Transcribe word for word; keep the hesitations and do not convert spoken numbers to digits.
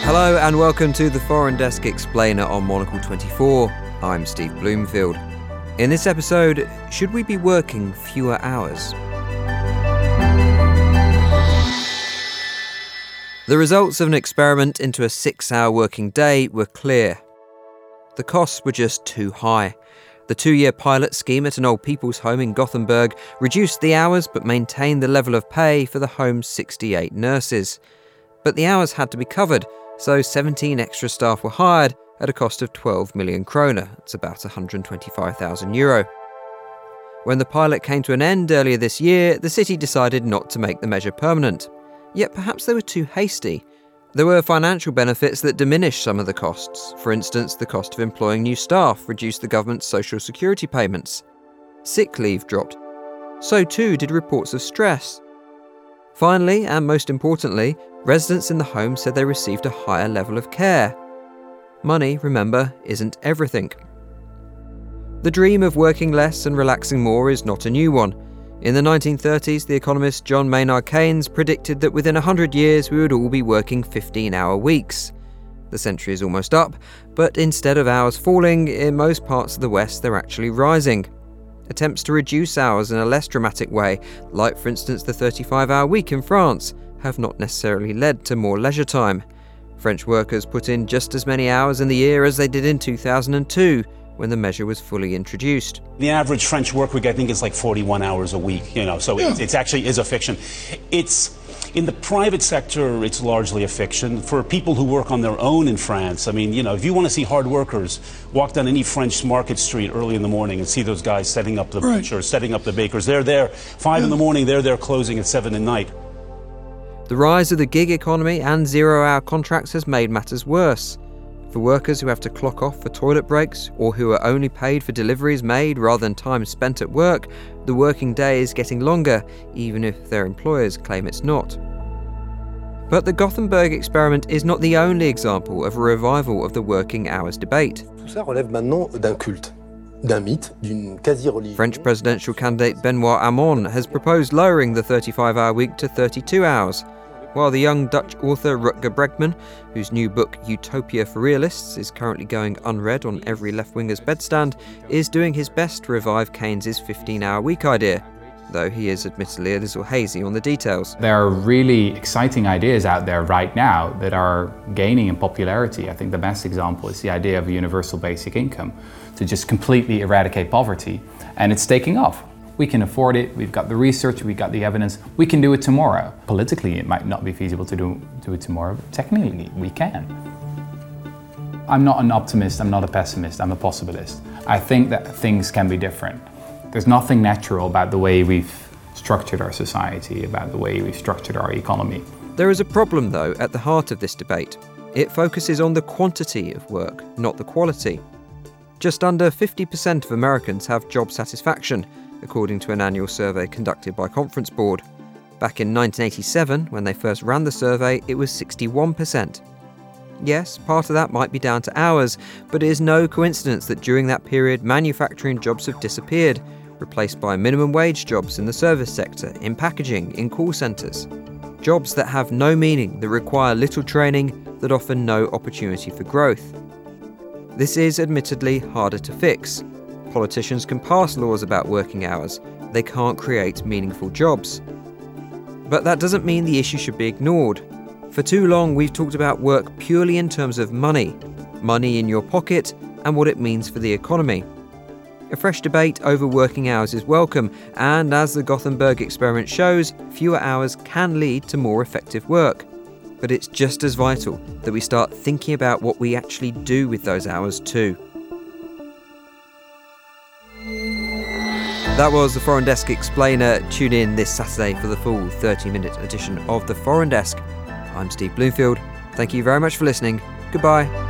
Hello and welcome to the Foreign Desk Explainer on Monocle twenty-four. I'm Steve Bloomfield. In this episode, should we be working fewer hours? The results of an experiment into a six-hour working day were clear. The costs were just too high. The two-year pilot scheme at an old people's home in Gothenburg reduced the hours but maintained the level of pay for the home's sixty-eight nurses. But the hours had to be covered, so seventeen extra staff were hired at a cost of twelve million kroner. It's about one hundred twenty-five thousand euro. When the pilot came to an end earlier this year, the city decided not to make the measure permanent. Yet perhaps they were too hasty. There were financial benefits that diminished some of the costs. For instance, the cost of employing new staff reduced the government's social security payments. Sick leave dropped. So too did reports of stress. Finally, and most importantly, residents in the home said they received a higher level of care. Money, remember, isn't everything. The dream of working less and relaxing more is not a new one. In the nineteen thirties, the economist John Maynard Keynes predicted that within one hundred years we would all be working fifteen-hour weeks. The century is almost up, but instead of hours falling, in most parts of the West they're actually rising. Attempts to reduce hours in a less dramatic way, like for instance the thirty-five-hour week in France, have not necessarily led to more leisure time. French workers put in just as many hours in the year as they did in two thousand two, when the measure was fully introduced. The average French work week, I think, is like forty-one hours a week, you know, so yeah. it, it's actually is a fiction. It's, in the private sector, it's largely a fiction. For people who work on their own in France, I mean, you know, if you want to see hard workers, walk down any French market street early in the morning and see those guys setting up the right. butchers, setting up the bakers. They're there five yeah. in the morning, they're there closing at seven at night. The rise of the gig economy and zero-hour contracts has made matters worse. For workers who have to clock off for toilet breaks or who are only paid for deliveries made rather than time spent at work, the working day is getting longer, even if their employers claim it's not. But the Gothenburg experiment is not the only example of a revival of the working hours debate. French presidential candidate Benoît Hamon has proposed lowering the thirty-five-hour week to thirty-two hours, while the young Dutch author Rutger Bregman, whose new book Utopia for Realists is currently going unread on every left-winger's bedstand, is doing his best to revive Keynes's fifteen-hour week idea, though he is admittedly a little hazy on the details. There are really exciting ideas out there right now that are gaining in popularity. I think the best example is the idea of a universal basic income, to just completely eradicate poverty, and it's taking off. We can afford it, we've got the research, we've got the evidence, we can do it tomorrow. Politically, it might not be feasible to do, do it tomorrow, but technically, we can. I'm not an optimist, I'm not a pessimist, I'm a possibilist. I think that things can be different. There's nothing natural about the way we've structured our society, about the way we've structured our economy. There is a problem, though, at the heart of this debate. It focuses on the quantity of work, not the quality. Just under fifty percent of Americans have job satisfaction, according to an annual survey conducted by Conference Board. Back in nineteen eighty-seven, when they first ran the survey, it was sixty-one percent. Yes, part of that might be down to hours, but it is no coincidence that during that period manufacturing jobs have disappeared, replaced by minimum wage jobs in the service sector, in packaging, in call centres. Jobs that have no meaning, that require little training, that offer no opportunity for growth. This is admittedly harder to fix. Politicians can pass laws about working hours. They can't create meaningful jobs. But that doesn't mean the issue should be ignored. For too long, we've talked about work purely in terms of money, money in your pocket, and what it means for the economy. A fresh debate over working hours is welcome, and as the Gothenburg experiment shows, fewer hours can lead to more effective work. But it's just as vital that we start thinking about what we actually do with those hours too. That was the Foreign Desk Explainer. Tune in this Saturday for the full thirty-minute edition of the Foreign Desk. I'm Steve Bloomfield. Thank you very much for listening. Goodbye.